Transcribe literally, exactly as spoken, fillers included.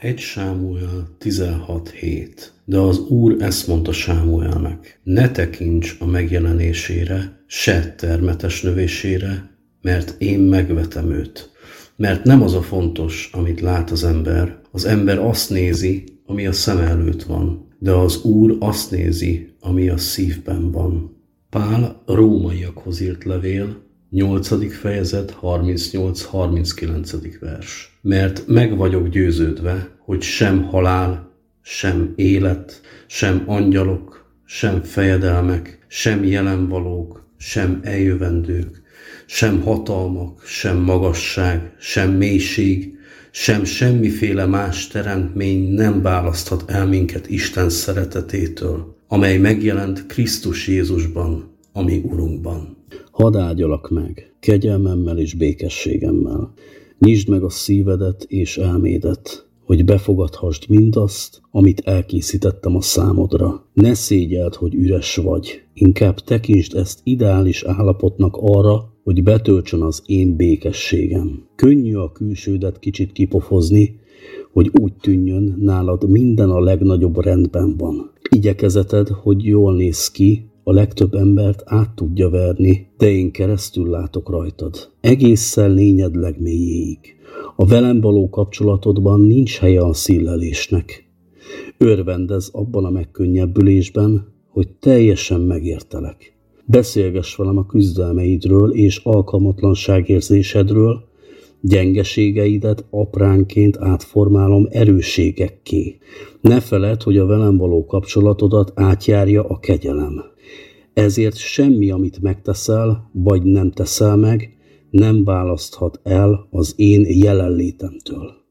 Egy Sámuel tizenhat hét. De az Úr ezt mondta Sámuelnek: ne tekints a megjelenésére, se termetes növésére, mert én megvetem őt. Mert nem az a fontos, amit lát az ember. Az ember azt nézi, ami a szem előtt van, de az Úr azt nézi, ami a szívben van. Pál Rómaiakhoz írt levél, nyolcadik fejezet, harmincnyolc harminckilenc vers. Mert meg vagyok győződve, hogy sem halál, sem élet, sem angyalok, sem fejedelmek, sem jelenvalók, sem eljövendők, sem hatalmak, sem magasság, sem mélység, sem semmiféle más teremtmény nem választhat el minket Isten szeretetétől, amely megjelent Krisztus Jézusban, a mi Urunkban. Hadd áldjalak meg, kegyelmemmel és békességemmel. Nyisd meg a szívedet és elmédet, hogy befogadhassd mindazt, amit elkészítettem a számodra. Ne szégyeld, hogy üres vagy, inkább tekintsd ezt ideális állapotnak arra, hogy betöltsön az én békességem. Könnyű a külsődet kicsit kipofozni, hogy úgy tűnjön, nálad minden a legnagyobb rendben van. Igyekezeted, hogy jól néz ki, a legtöbb embert át tudja verni, de én keresztül látok rajtad. Egészen lényed legmélyéig. A velem való kapcsolatodban nincs helye a szílelésnek. Örvendezz abban a megkönnyebbülésben, hogy teljesen megértelek. Beszélgess velem a küzdelmeidről és alkalmatlanságérzésedről, gyengeségeidet apránként átformálom erősségekké. Ne feledd, hogy a velem való kapcsolatodat átjárja a kegyelem. Ezért semmi, amit megteszel, vagy nem teszel meg, nem választhat el az én jelenlétemtől.